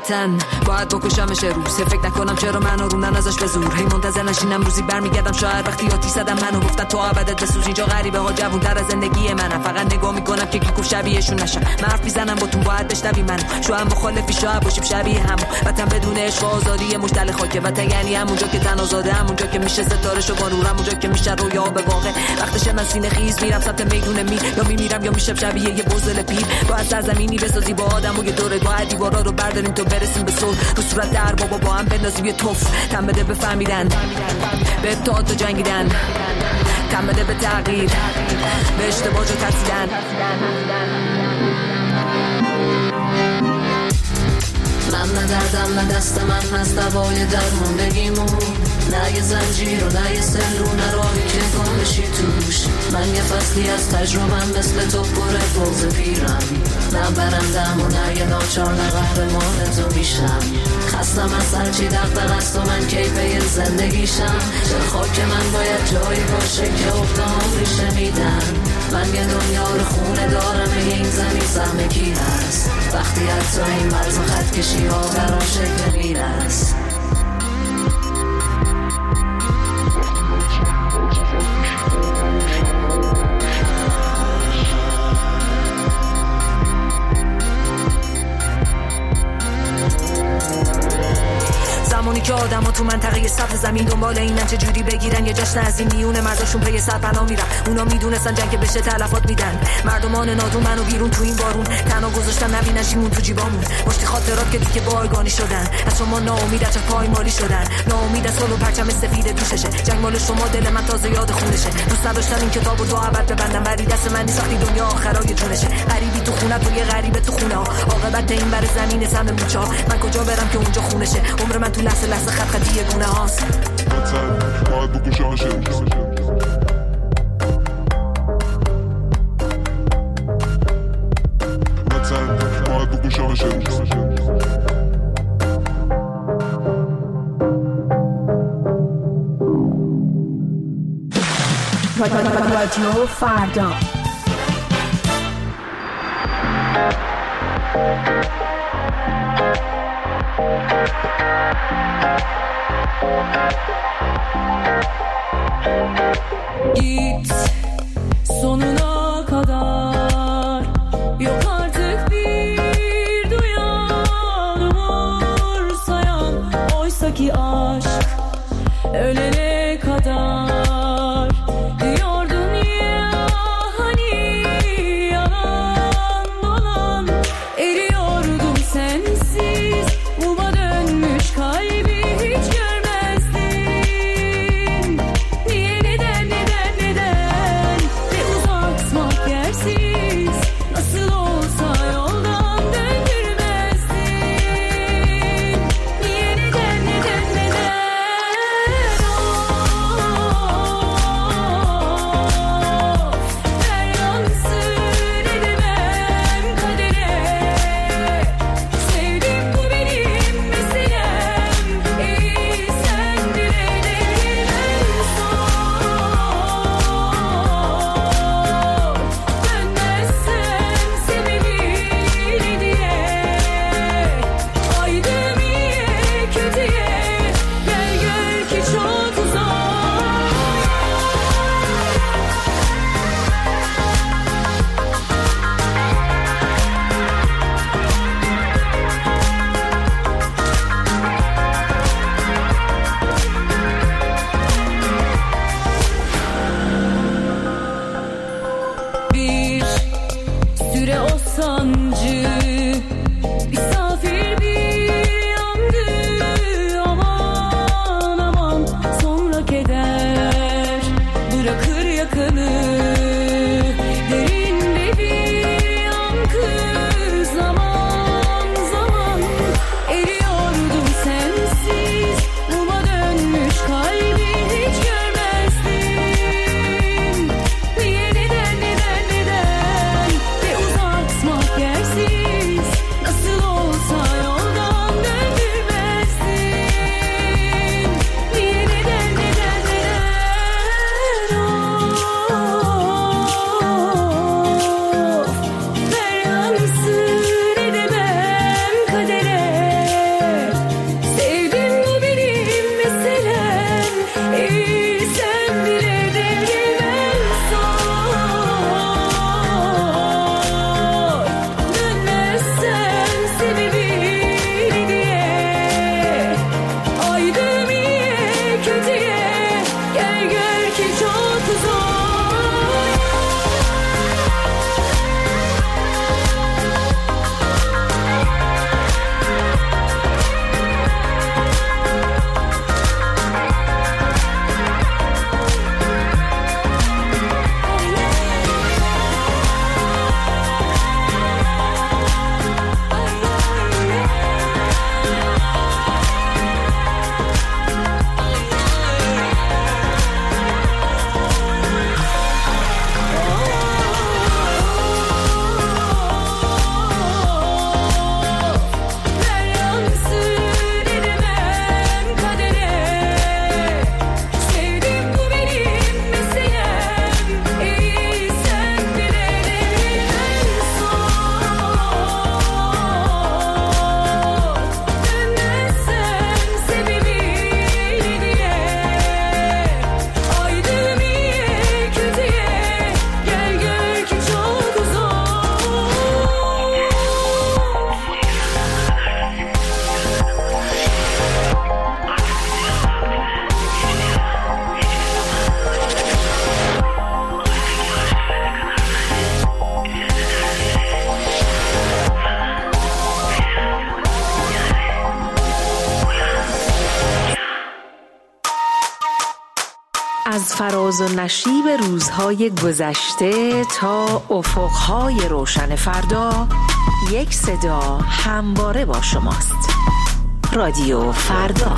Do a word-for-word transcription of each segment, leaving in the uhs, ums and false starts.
وطن باید بکشمش روز. فکر نکنم چرا منو رونن ازش به زور. هی منتظر نشینم روزی برمیگردم شاید وقتی آتیش زدم منو گفتن تو ابدت بسوز. اینجا غریبه ها جوون‌تر از زندگی منم. فقط نگاه میکنم که کی گفت شبیهشون نشم. من حرف میزنم با تو باید بشنوی منو. شاید مخالفی شاید باشیم شبیه هم. وطن بدون عشق و آزادی مشتل خاکه. وطن یعنی همونجا که تن آزاده، همونجا که میشه ستاره‌شو با نور، همونجا که میشه رویا به واقع. وقتشه من سینه خیز میرم سمت میدون می، یا میمیرم یا میشم شبیه یه بزدل پیر. با از سرزمینی بسازی با آدم و یه دوره باید دیوارا رو برداریم تا برسیم به صلح. رو صورت در بابا با هم بندازیم یه توف. تن بده بفهمیدن به ابتعاد و جنگیدن. تن بده به تغییر به اشتباه جو ترسیدن. من نه دردم نه دست من هست دوای درموندگیمون. نه یه زنجیر و نه یه سلو نه راهی که گم بشی توش. من یه فصلی از تجربم مثل تو پر بغض پیرم. نه برندم و نه یه ناچار نه قهرمان تو میشم. خستم از هرچی دغدغه است و من کیفه زندگیشم. چرا خاک من باید جایی باشه که افتام ریشه میدن. من یه دنیا رو خونه دارم به این زمین سهم کی هست. وقتی حتی این مرز و خط کشی ها برام شکل میرست. زمانی که آدم ها تو منطقه سطح زمین دنبال اینن چه جوری بگیرن یه جشن از این میونه مرداشون پی سر پناه میرن. اونا میدونستن جنگ بشه تلفات میدن. مردمان نادون منو بیرون تو این بارون تنها گذاشتن نبینن شیمون تو جیبامون. مشتی خاطرات که دیگه بارگانی شدن. از شما ناامید از پایمالی شدن. ناامید از سلو پرچم سفید دوششه. جنگ مال شما دل من تازه یاد خونشه. دوست نداشتم این کتابو تو ابد ببندم ولی دست من نیست وقتی دنیا آخرای جونشه. غریبی تو خونه تو یه غریبه تو خونه ها. عاقبت این بر زمین سم موچا. من کجا برم که اونجا خونشه. عمر من تو لحظه لحظه خط خطی گونه هاست. وطن باید بکشمش وطن باید بکشمش رادیو فردا. Git sonuna kadar, yok artık bir duyan umursayan. Oysa ki aşk ölene kadar diyordun ya hani yalan dolan. Eriyordum sensiz muma dönmüş kalbi hiç görmezdin. Niye neden neden neden ve uzatmak yersiz nasıl olsa yoldan döndürmezdin. Niye neden neden neden oh. از فراز و نشیب روزهای گذشته تا افقهای روشن فردا، یک صدا همواره با شماست. رادیو فردا.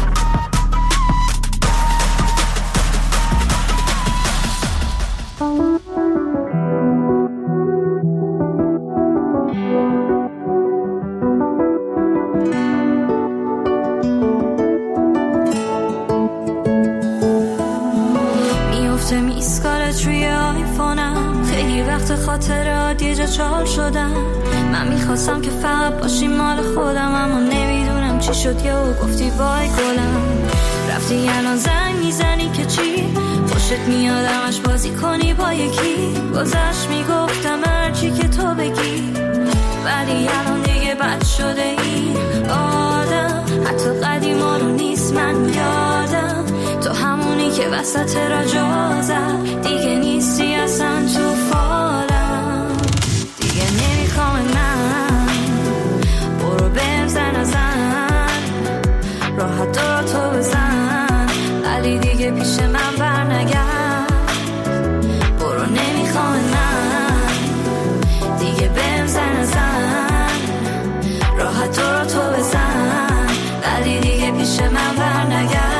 خاطرات یه جا چال شدم. من میخواستم که فقط باشی مال خودم، اما نمیدونم چی شد یا گفتی بای گلم. رفتی الان زنگ میزنی که چی؟ خوشت میاد همش بازی کنی با یکی. گذشت میگفتم هرچی که تو بگی، ولی الان دیگه بد شده این آدم. حتی قدیما رو نیست من یادم، تو همونی که وسط را جا زد. دیگه نیستی اصلا تو فالم، دیگه نمیخوام من. برو بهم زن زن، راحت دارا تو بزن، ولی دیگه پیش من بر نگرد. برو نمیخوام من، دیگه بهم زن زن، راحت دارا تو بزن، ولی دیگه پیش من بر نگرد.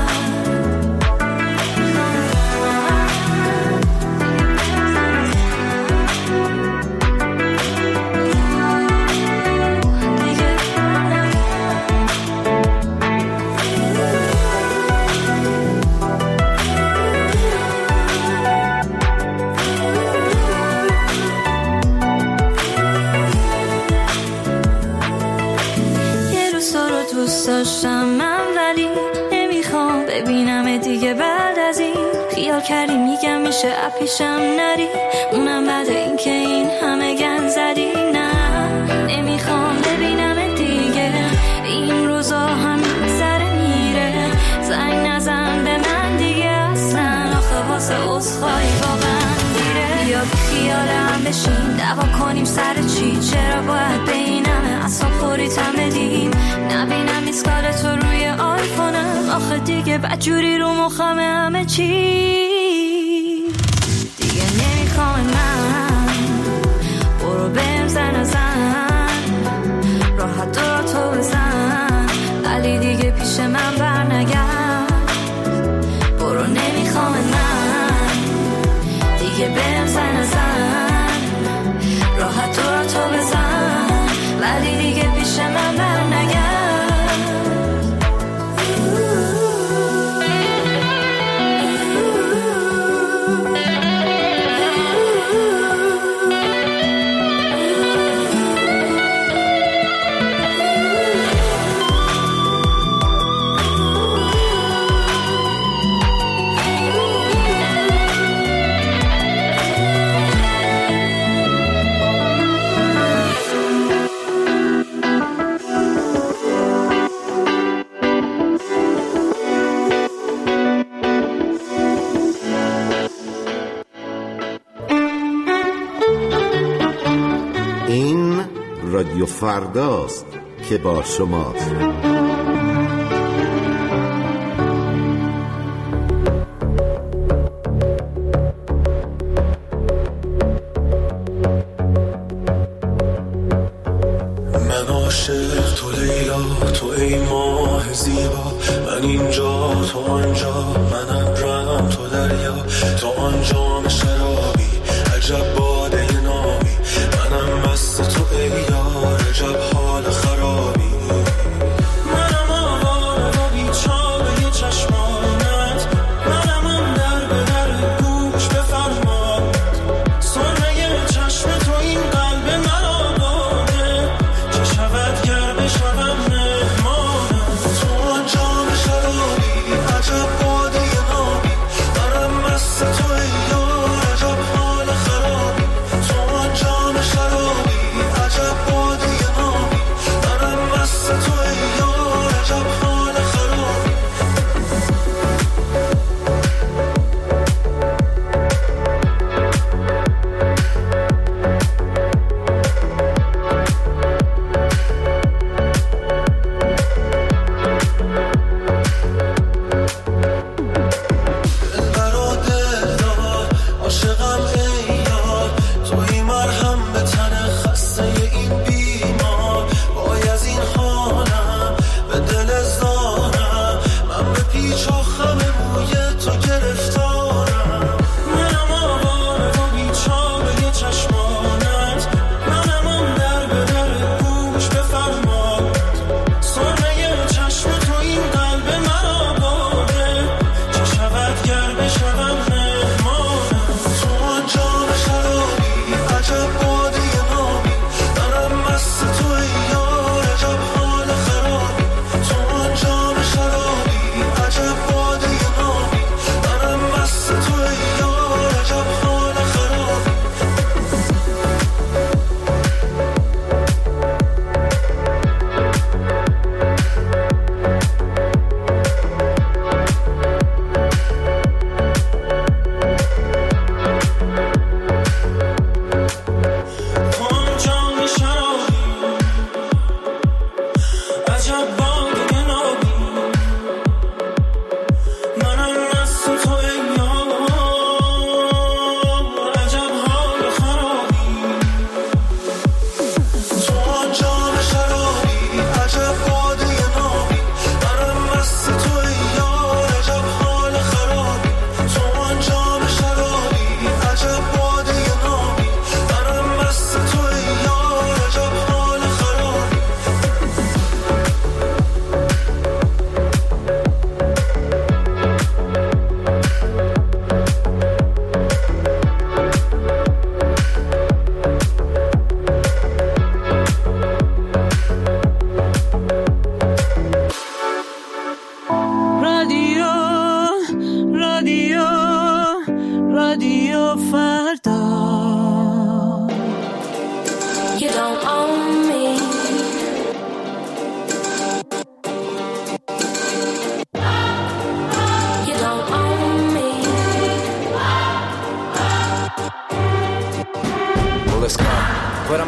داشتم من ولی نمیخوام ببینم دیگه. بعد از این خیال کردی میگم میشه اپیشم نری، اونم بعد این که این همه گن زدی. نه نمیخوام ببینم دیگه، این روزا هم سر میره. زنگ نزن به من دیگه اصلا، آخه واسه عذرخواهی واقعا دیره. بیا بی خیالم بشین دعوا کنیم سر چی؟ چرا باید به این همه اصلا خوریتم بدیم؟ نبینم میسکال تو روی آیفونم، آخه دیگه بدجوری رو مخم همه چی. دیگه نمیخوام من، برو بهم زن زن، راحت دارا تو بزن، ولی دیگه پیش من بر نگرد. برو نمیخوام من، دیگه بهم زن زن، راحت دارا تو بزن، ولی دیگه پیش من بر نگرد. رادیو فرداست که با شماست. من عاشق تو لیلا، تو ای ماه زیبا، من اینجا تو آنجا، من ابرم تو دریا، تو آنجام شرابی، عجب باده نامی، منم مست تو ای یار، عجب حال خرابی. منم آواره و بیچاره چشمانت، منم اون در به در گوش بفرماد، سرمه چشم تو این قلب من آباده، چه شود گر بشوم مهمانم. تو آنجام شرابی، عجب باده نامی، منم مست تو ای یار، عجب حال خرابی.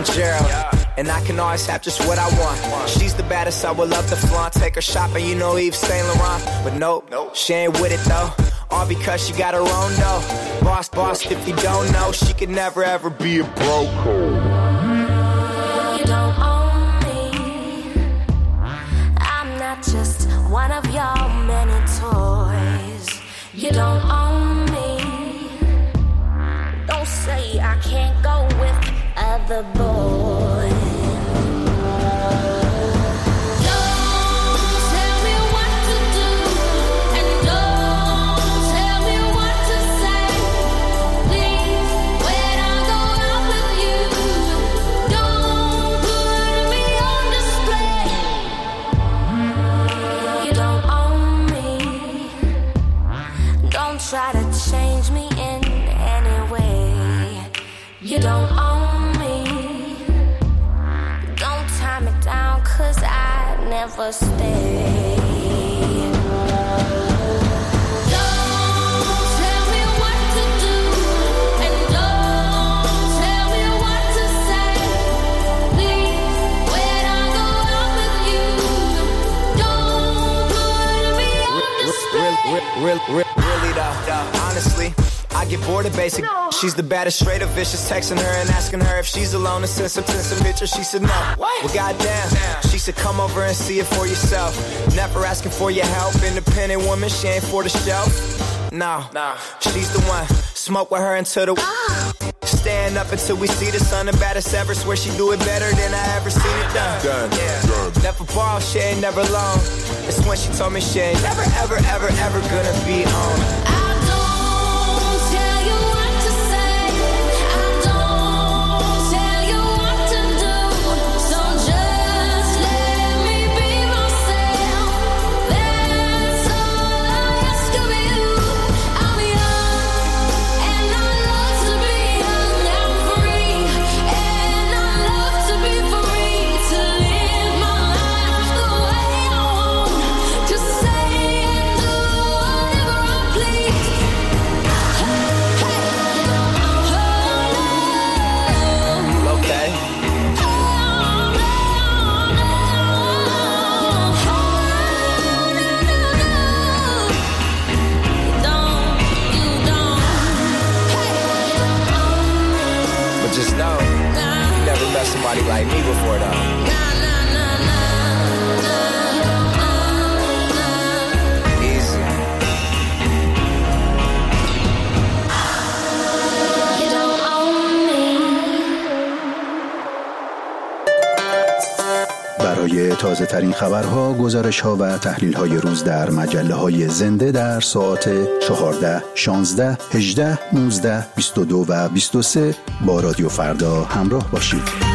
Gerald. And I can always have just what I want. She's the baddest, I would love to flaunt. Take her shopping, you know Yves Saint Laurent. But nope, nope, she ain't with it though. All because she got her own dough. Boss, boss, if you don't know, she could never ever be a broke. You don't own me. I'm not just one of your many toys. You don't own me. Don't say I can't go with other boys. Try to change me in any way. You don't own me. Don't tie me down, cause I never stay. Don't tell me what to do, and don't tell me what to say. Please, when I go out with you, don't put me on display. Real, real, real, real. Honestly, I get bored of basic. No. She's the baddest, straight up vicious. Texting her and asking her if she's alone and send some, send some pictures. She said no. What? Well, goddamn. Damn. She said come over and see it for yourself. Never asking for your help. Independent woman, she ain't for the shelf. No, no, she's the one. Smoke with her until the ah. Stand up until we see the sun. The baddest ever. Swear she do it better than I ever seen it done. Done. Yeah. Done. Never ball, she ain't never alone. It's when she told me she ain't never, ever, ever, ever gonna be on. Somebody like me before though. Easy. You don't own me. برای تازه ترین خبرها، گزارش ها و تحلیل های روز در مجله های زنده در ساعت چهارده، شانزده، هجده، نوزده، بیست و دو و بیست و سه با رادیو فردا همراه باشید.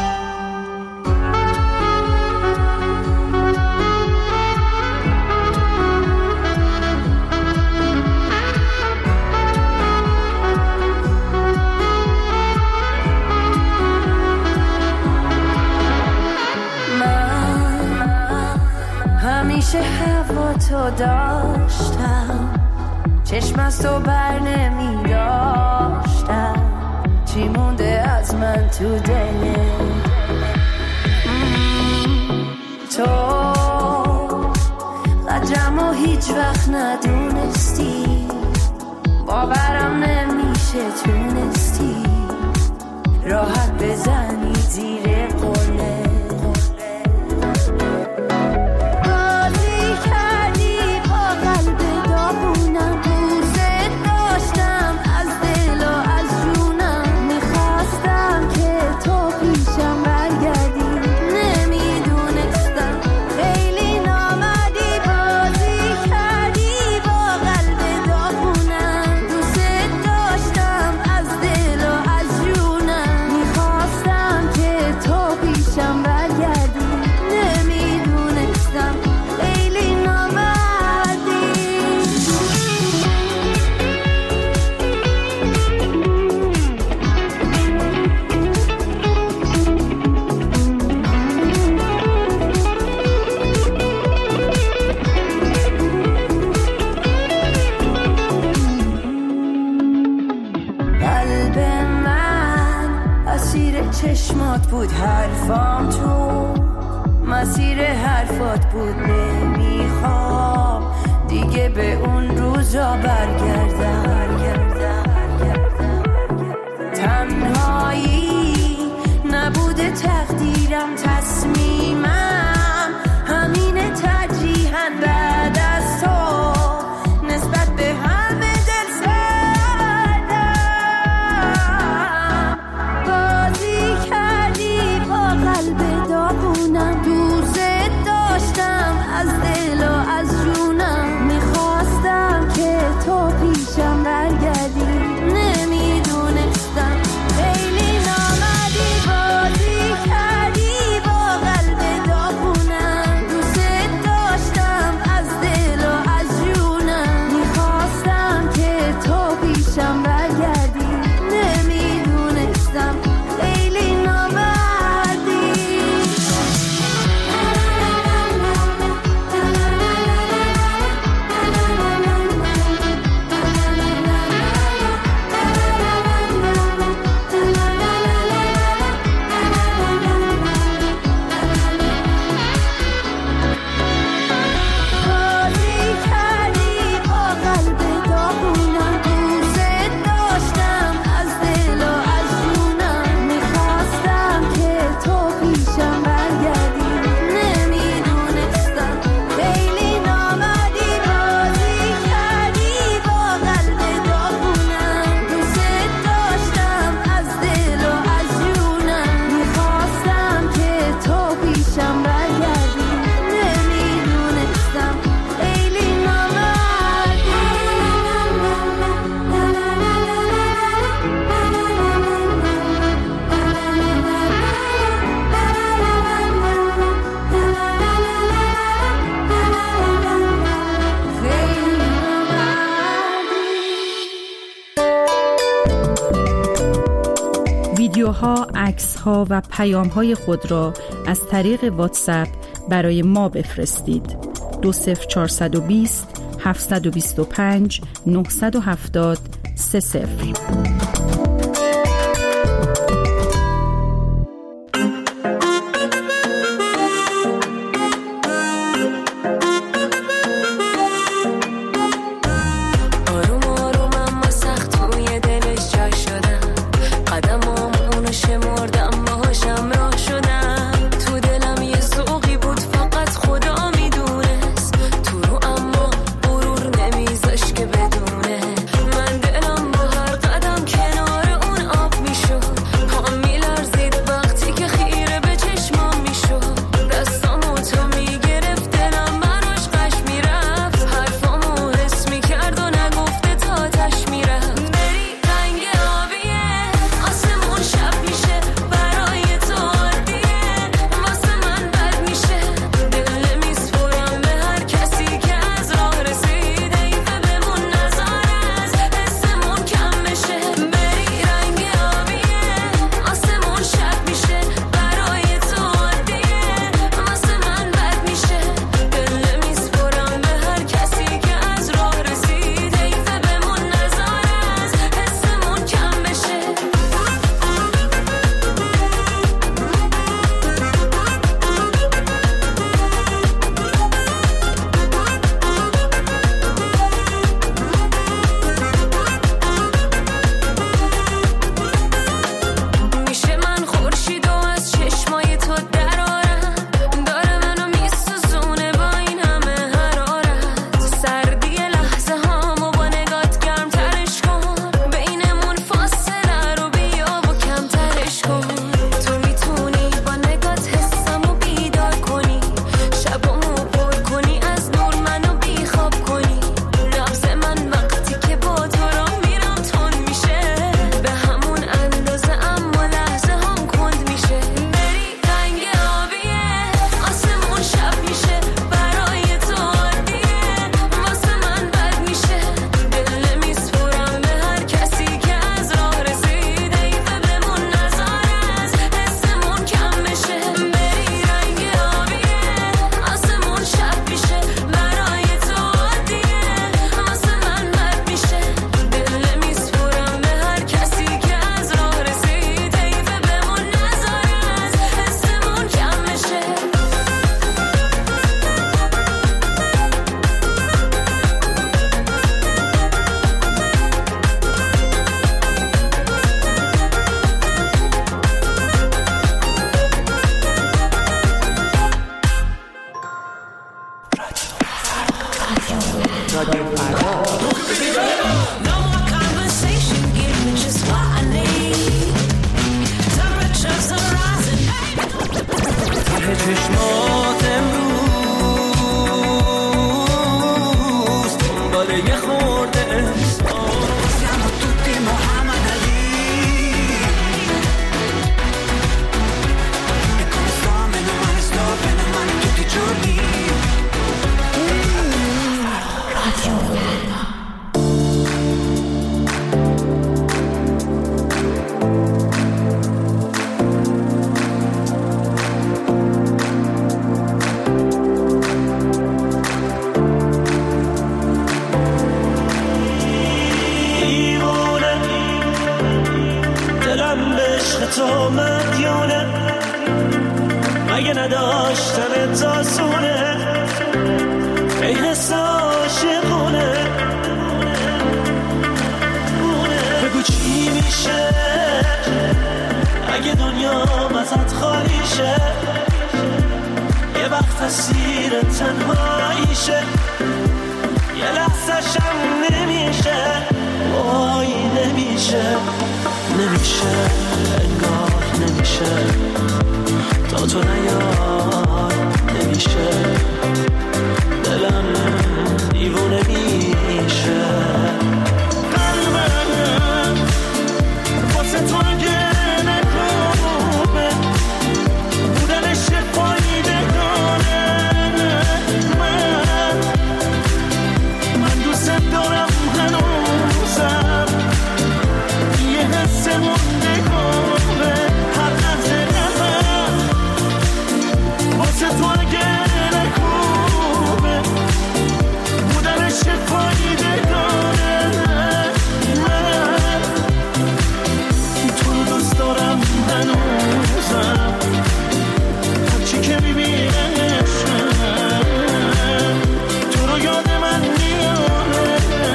همیشه هوا تو داشتم، چشم از تو بر نمی داشتم، چی مونده از من تو دلت؟ تو قدرم و هیچ وقت ندونستی، باورم نمیشه تونستی راحت بزنی زیر قله. Topi بود حرفام تو مسیر حرفات بود نمیخوام دیگه به اون روزا برگردم تنهایی نبوده تقدیرم تصمیمم همینه ترجیحاً بعد از تو نسبت به همه دل زدم بازی کردی با قلب داغونم دوست داشتم از دل و از جونم میخواستم که تو پیشم برگردی نمیدونستم خیلی نامدی بازی کردی با قلب داغونم دوست داشتم از دل و از جونم میخواستم که تو پیشم برگردی نمیدونستم خیلی نامدی بازی کردی با قلب داغونم دوست داشتم از دل و از جونم میخواستم که تو پیشم برگردی نمیدونستم خیلی نامدی بازی کردی با قلب داغونم دوست داشتم از دل و از جونم میخواستم که تو پیشم برگردی نمیدونستم خیلی ویدیوها، عکس‌ها و پیام‌های خود را از طریق واتساپ برای ما بفرستید. دو صفر چهارصد و بیست هفتصد و بیست و پنج نهصد و هفتاد سه صفر. آروم آروم اما سخت روی دلش جای شدم قدمام اونو شمردم باهاشم راه شدم تو دلم یه سوقی بود فقط خدا میدونست تو رو اما غرور نمیذاش که بدونه من دلم با هر قدم کنار رادیو فردا. ته چشمات امروز دنبال یه خورده siamo tutti Muhammad Ali e come sto meno male sto bene male tutti i giorni Radio تو مدیونه مگه نداشتن تاسونه ای حس عاشقونه بگو چی میشه اگه دنیا ازت خالی شه یه وقت اسیر تنهاییشه یه لحظه شم نمیشه وای نمیشه نمیشه انگار نمیشه تا تو نیای نمیشه دلم دیوونه میشه قلبم واسه تو اگه نکنه بودنش فایده داره من من دوست دارم هنوزم یه حس مونده کنه هر لحظه قلبم واسه تو اگه نکنه بودنش فایده داره من تو رو دوست دارم هنوزم هرچی که میبینمشم تو رو یاد من میاره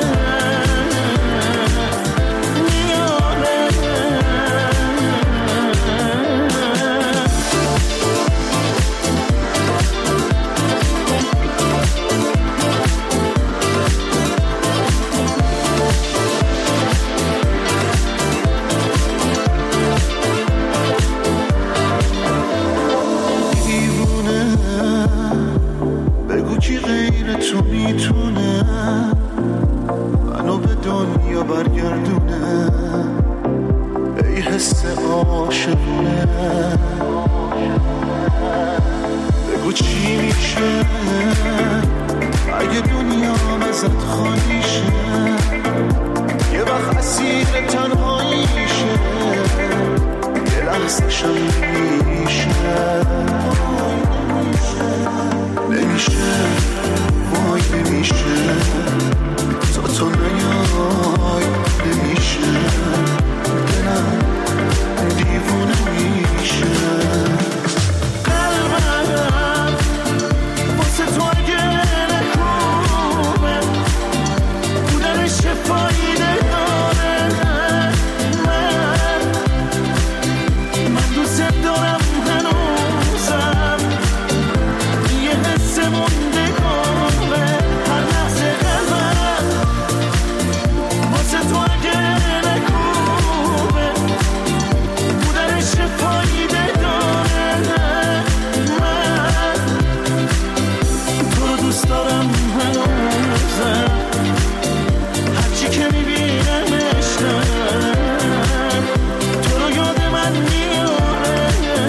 کی غیر تو میتونه منو به دنیا برگردونه ای حس عاشقونه بگو چی میشه اگه دنیا ازت خالی شه یه وقت اسیر تنهاییشه یه لحظه شم نمیشه نمیشه وای نمیشه تا تو نیای نمیشه دلم دیوونه میشه قلبم واسه تو اگه نکنه بودنش فایده داره من من دوست دارم هنوزم یه حس مونده کنه هر لحظه قلبم واسه تو اگه نکنه بودنش فایده داره من تو رو دوست دارم هنوزم هرچی که میبینمشم تو رو یاد من میاره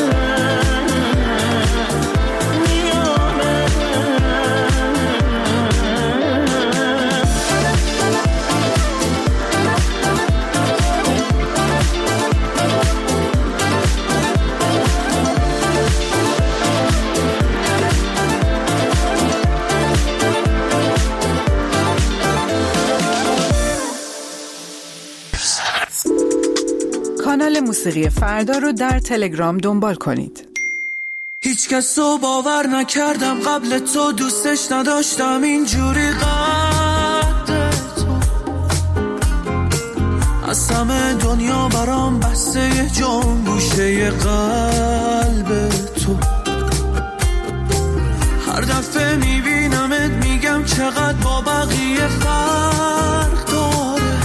کانال موسیقی فردا رو در تلگرام دنبال کنید. هیچ کس رو باور نکردم قبل تو دوستش نداشتم اینجوری قد تو از همه دنیا برام بسته جان گوشه قلب تو هر دفعه میبینمت میگم چقدر با بقیه فرق داره.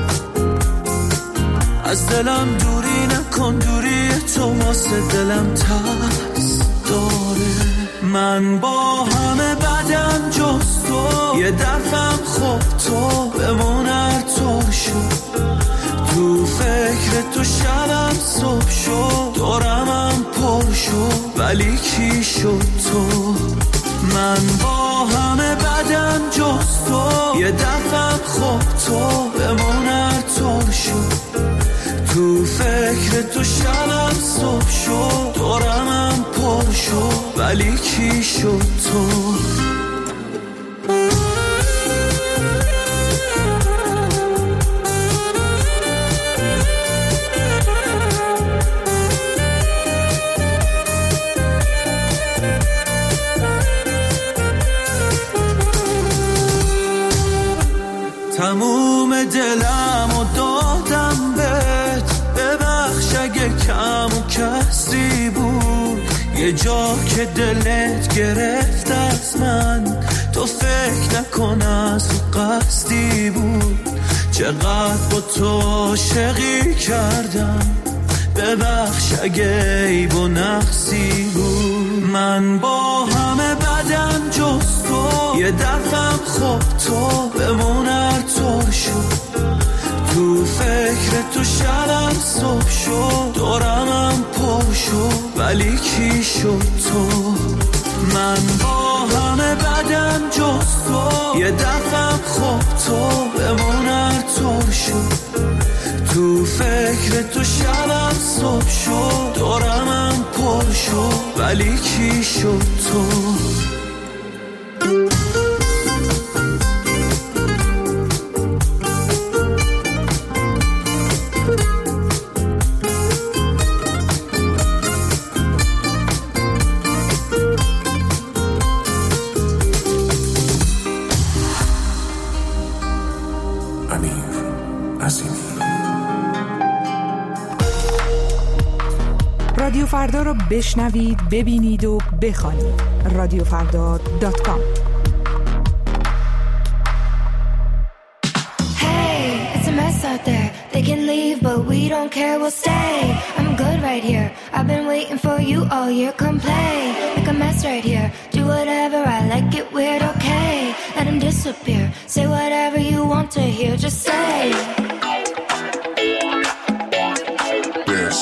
از دلم دوری نکن، دوری تو واسه دلم ترس داره. من با همه بدم جز تو، یه دفعم خوب تو بمون هر طور شد. تو فکر تو شبم صبح شد، دورمم پر شد ولی کی شد تو. من با همه بدم جز تو، یه دفعم خوب تو بمون هر طور شد. تو فکر تو شبم صبح شد، دورمم پر شد ولی کی شد تو. تموم دلم و دادم بهت، ببخش اگه کم و کسی بود. یه جا که دلت گرفت از من، تو فکر نکن از قصدی بود. چقدر با تو عاشقی کردم، ببخش اگه عیب و نقصی بود. من با همه بدم جز تو، یه دفعم خوب تو بمون هر طور شد. تو فکر تو شبم صبح شد، دورمم پر شد ولی کی شد تو. من با همه بدم جز تو، یه دفعم خوب تو بمون هر طور شد. تو فکر تو شبم صبح شد، دورمم پر شد ولی کی شد تو. رادیو فردا رو بشنوید، ببینید و بخوانید. رادیو فردا دات کام. Hey, it's a mess out there. They can leave, but we don't care, we'll stay. I'm good right here. I've been waiting for you all year. Come play, make a mess right here. Do whatever, I like it weird, okay. Let him disappear. Say whatever you want to hear, just say. Yes.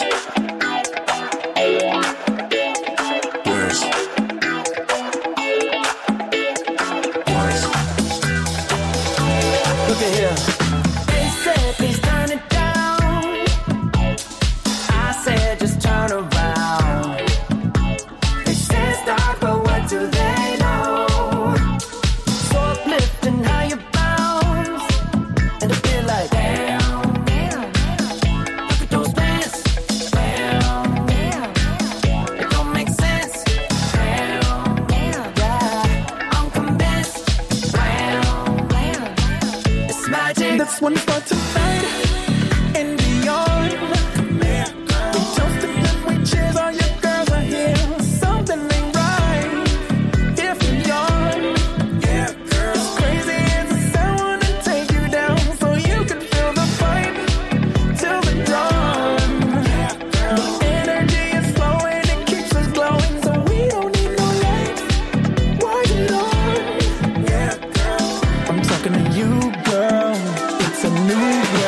You, girl, it's a new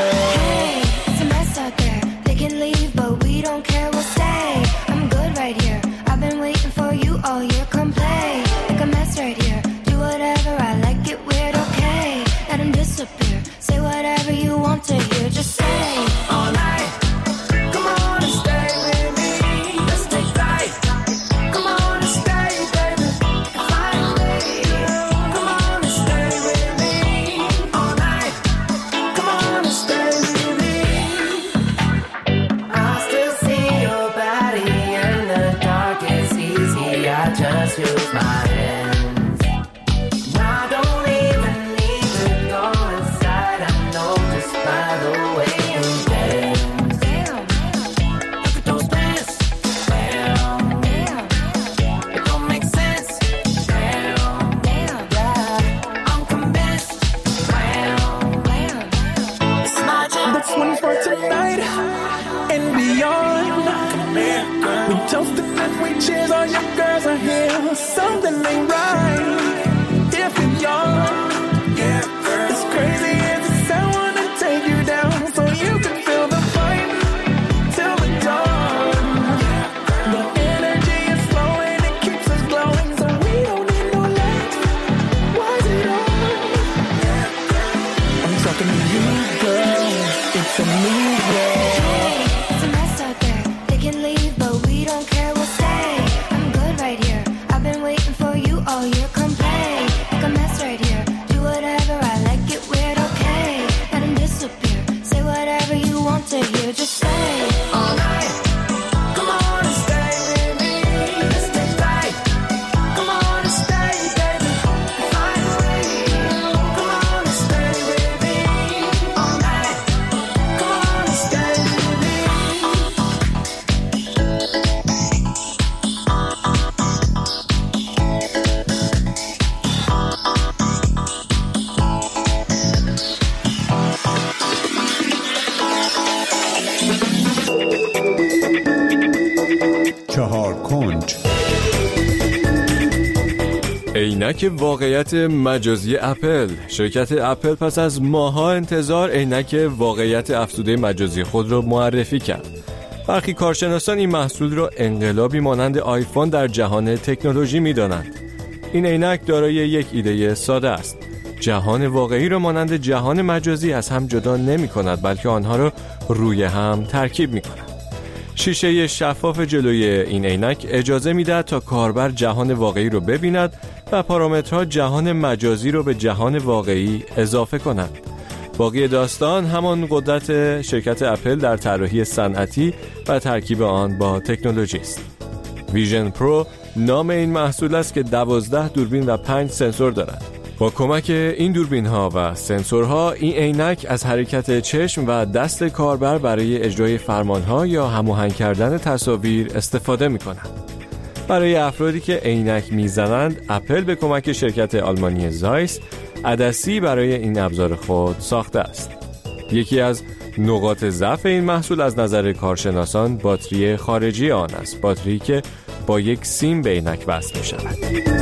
عینک واقعیت مجازی اپل. شرکت اپل پس از ماه‌ها انتظار عینک واقعیت افزوده مجازی خود را معرفی کرد. برخی کارشناسان این محصول را انقلابی مانند آیفون در جهان تکنولوژی می‌دانند. این عینک دارای یک ایده ساده است. جهان واقعی را مانند جهان مجازی از هم جدا نمی‌کند، بلکه آنها را روی هم ترکیب می‌کند. شیشه شفاف جلوی این عینک اجازه می‌دهد تا کاربر جهان واقعی را ببیند و پارامترها جهان مجازی را به جهان واقعی اضافه کنند. باقی داستان همان قدرت شرکت اپل در طراحی صنعتی و ترکیب آن با تکنولوژی است. ویژن پرو نام این محصول است که دوازده دوربین و پنج سنسور دارد. با کمک این دوربین ها و سنسورها این عینک از حرکت چشم و دست کاربر برای اجرای فرمان ها یا هماهنگ کردن تصاویر استفاده می کنند. برای افرادی که عینک میزنند، اپل به کمک شرکت آلمانی زایس عدسی برای این ابزار خود ساخته است. یکی از نقاط ضعف این محصول از نظر کارشناسان باتری خارجی آن است، باتری که با یک سیم به عینک وصل می شود.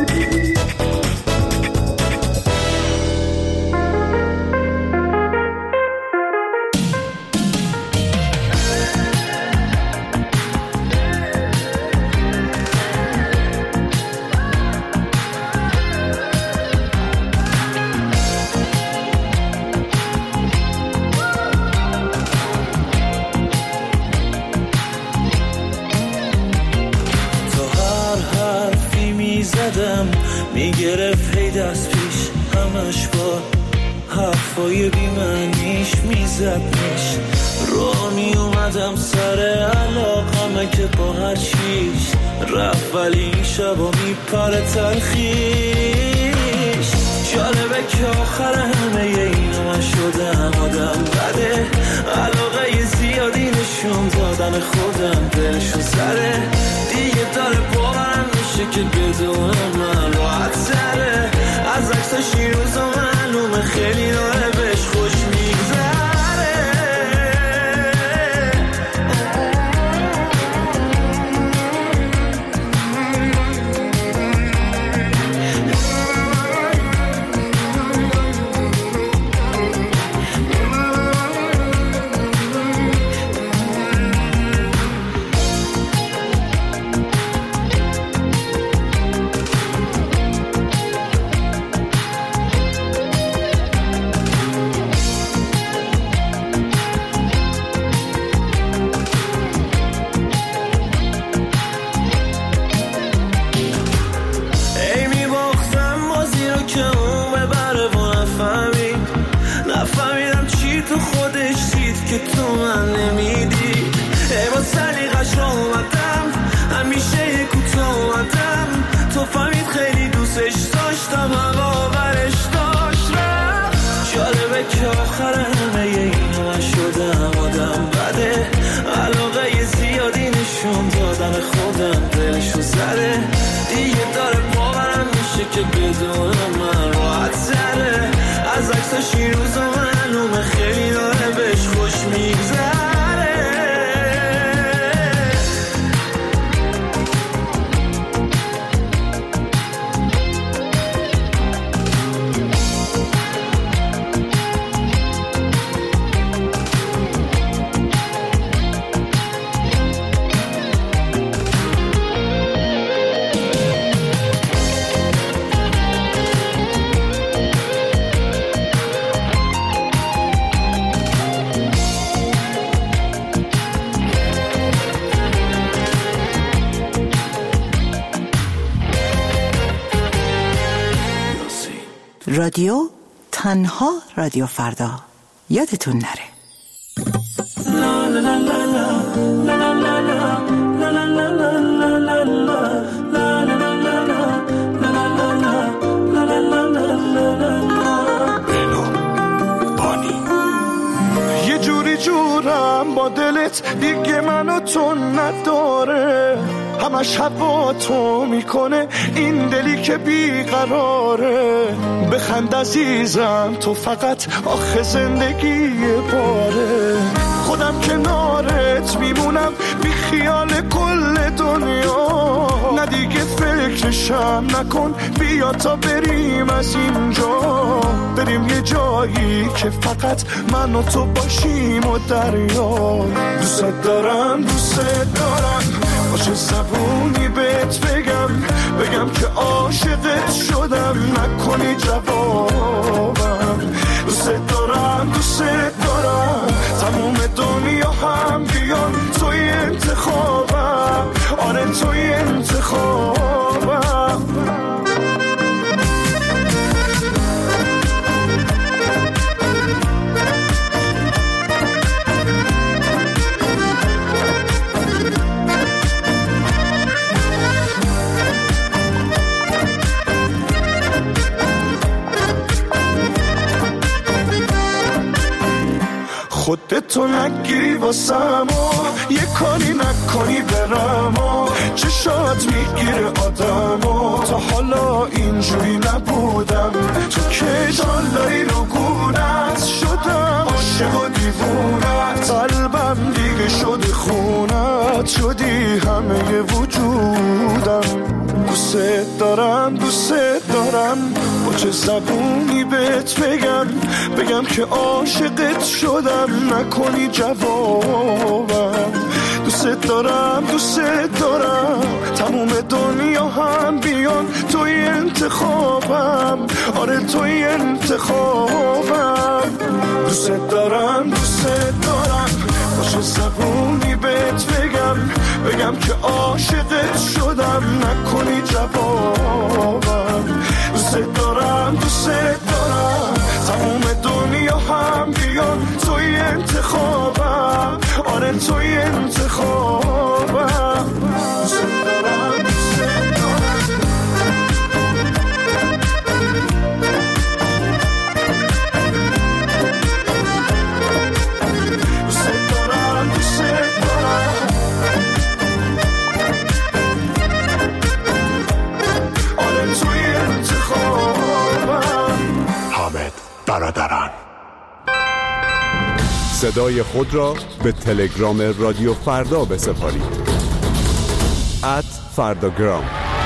میگرفت هی دست پیش همش با حرفای بیمعنیش میزدنش. رو میومدم سر علاقمه که با هر چیش رفت، ولی این شبا میپره تلخیش. جالبه که آخر همه اینو من شدم آدم بده، علاقه زیادی نشون دادن خودم دلشو سره دیگه داره باورم میشه که بدون من راحت سره. از عکساش این روزا معلومه خیلی داره بهش خوش میگذره. که تو من نمیدی ای با سلیقش را اومدم، همیشه کوتاه اومدم. تو فهمید خیلی دوستش داشتم، هوا برش داشت رفت. جالبه که آخر همه اینو من شدم آدم بده، علاقه زیادی نشون دادم خودم دلشو زده دیگه داره باورم میشه که بدون من راحت سره. از عکساش این روزا معلومه خیلی داره بهش خوش میگذره. رادیو تنها رادیو فردا، یادتون نره. یه جوری جورم با دلت دیگه منو تو نداره، همش هوا تو میکنه این دلی که بیقراره. بخند عزیزم تو فقط آخه زندگی باره. خودم کنارت میمونم بی خیال کل دنیا. نه دیگه فکرشم نکن، بیا تا بریم از اینجا، بریم یه جایی که فقط من و تو باشیم و دریا. دوست دارم دوست دارم باشه زبونی بهت بگم، بگم که عاشقت شدم نکنی جوابم. دوست دارم دوست دارم تموم دنیا هم بیان توی انتخابم، آره توی انتخابم. خودتو نگیری واسم و یه کاری نکنی برم و چشات میگیره آدم و تا حالا اینجوری نبودم. تو که جالایی رو گونت شدم، عاشق و دیوونت، قلبم دیگه شده خونت، شدی همه وجودم. دوست دارم دوست دارم با چه زبونی بهت بگم، بگم که عاشقت شدم نکنی جوابم. دوست دارم دوست دارم تموم دنیا هم بیان توی انتخابم، آره توی انتخابم. دوست دارم دوست دارم باشه زبونی بهت بگم، بگم که عاشقت شدم نکنی جوابم. دوست دارم دوست دارم تموم دنیا هم بیان توی انتخابم، آره توی انتخابم. دوست دارم دوست دارم دوست دارم دوست دارم آره توی انتخابم. حامد برادران. صدای خود را به تلگرام رادیو فردا بسپارید. ات فرداگرام.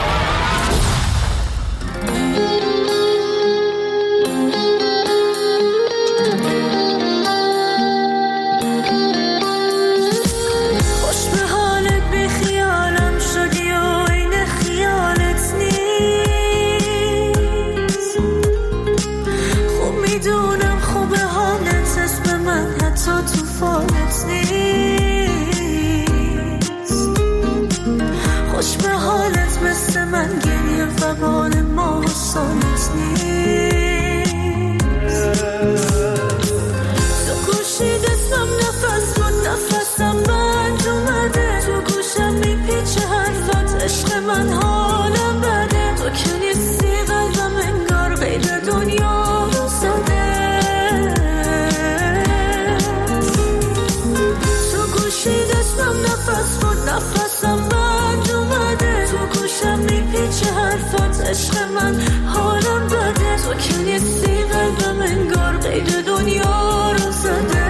عشق من حالم بده، تو که نیستی قلبم انگار قید دنیا رو زده.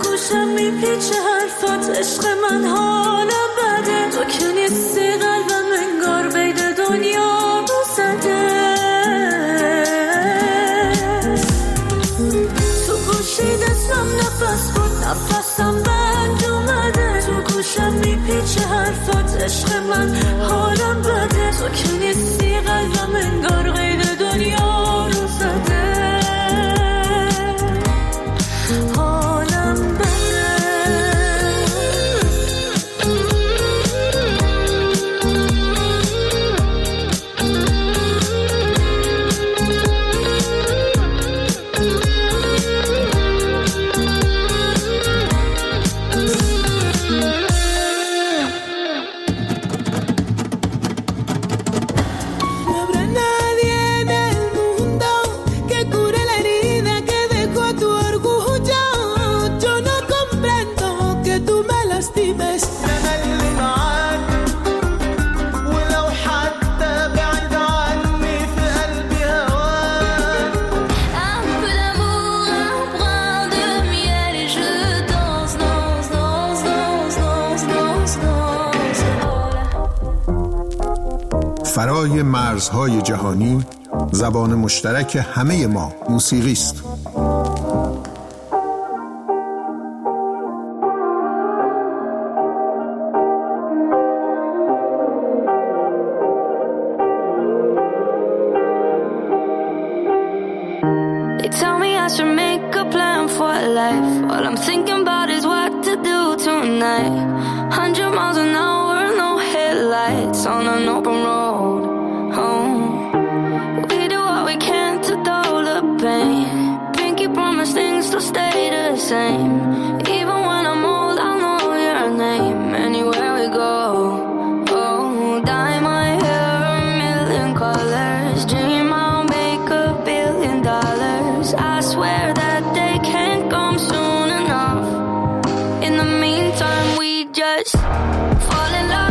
عشق من حالم بده، تو که نیستی قلبم حواسم بند اومده تو گوشم میپیچه حرفات عشق من حالم بده تو که نیستی قلبم انگار قید دنیا رو زده حالم بده فرای مرزهای جهانی زبان مشترک همه ما موسیقی است. They tell me I should make a plan for life. All I'm thinking about is what to do tonight. Hundred miles an hour, no headlights on an open road home. We do what we can to dull the pain. Pinky promise things to stay the same. Even when I'm old, I'll know your name anywhere we go. Oh, dye my hair a million colors. Dream I'll make a billion dollars. I swear that they can't come soon enough. In the meantime, we just fall in love.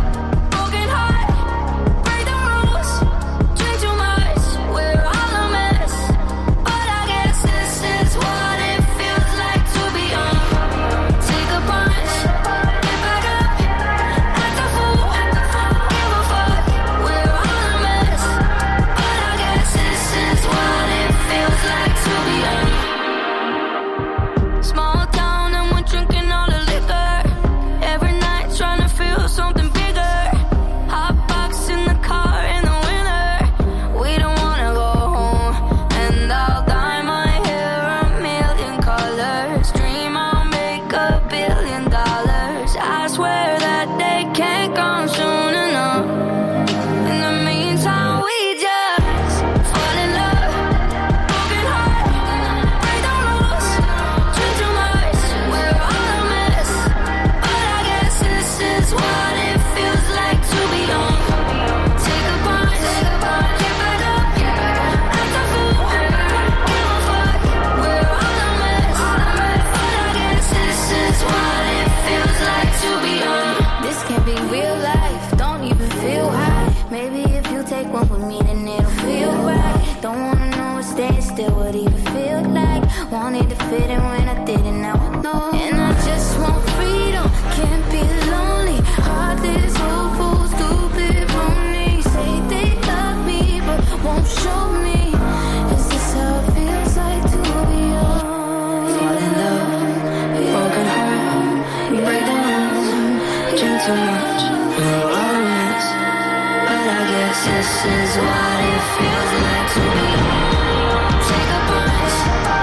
Wanted to fit in when I didn't, now I know. And I just want freedom, can't be lonely. Heartless, hopeful, stupid, phony. Say they love me, but won't show me. Is this how it feels like to be young? Fall in love, broken heart, break down, drink too much, we're all a mess. But I guess this is what it feels like to be young. Take a punch.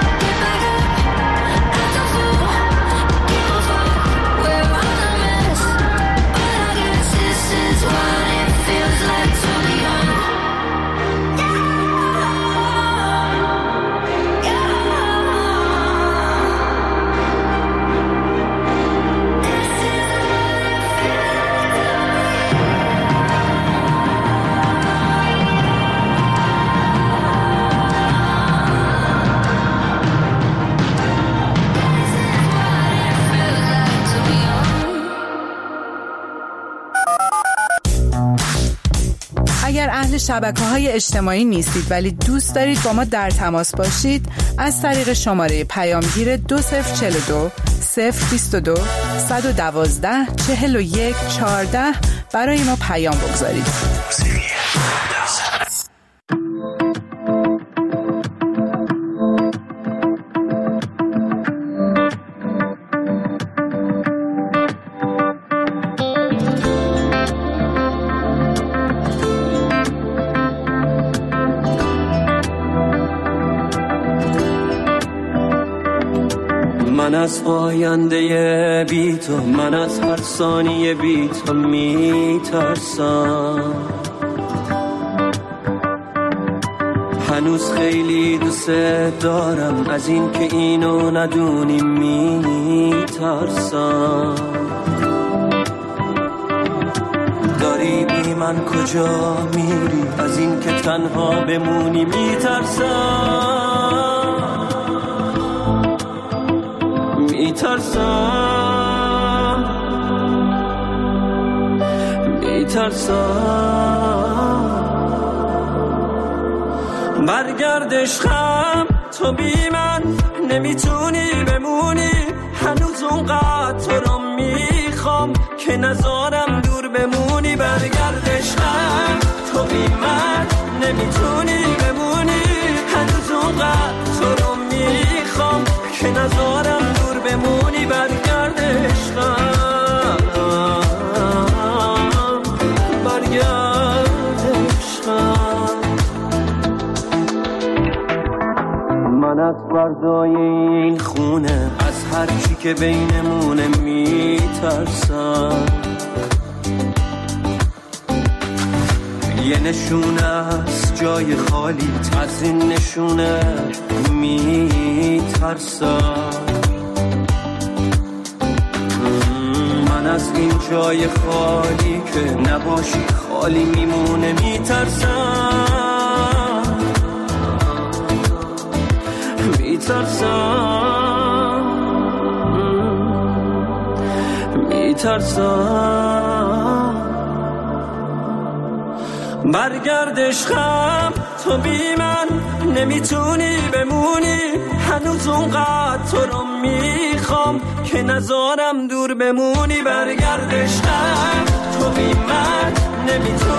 اگر اهل شبکه‌های اجتماعی نیستید ولی دوست دارید با ما در تماس باشید، از طریق شماره پیامگیر دو صفر چهل و دو صفر بیست و دو صد و دوازده چهل و یک چهارده برای ما پیام بگذارید. من از آینده بی تو، من از هر ثانیه بی تو میترسم. هنوز خیلی دوست دارم، از این که اینو ندونی میترسم. داری بی من کجا میری، از این که تنها بمونی میترسم. میترسم میترسم برگرد عشقم، تو بی من نمیتونی بمونی. هنوز اونقدر تو رو میخوام که نذارم دور بمونی. برگرد عشقم، تو بی من نمیتونی بمونی. هنوز اونقدر تو رو میخوام که نذارم دور بمونی. برگرد عشقم، برگرد عشقم. من از فردای این خونه، از هر چی که بینمونه میترسم. یه نشونه از جای خالی، از این نشونه میترسم. من از این جای خالی که نباشی خالی میمونه میترسم. میترسم میترسم برگرد عشقم، تو بی من نمیتونی بمونی. هنوز اونقدر تو رو میخوام که نذارم دور بمونی. برگرد عشقم، تو بی من نمیتونی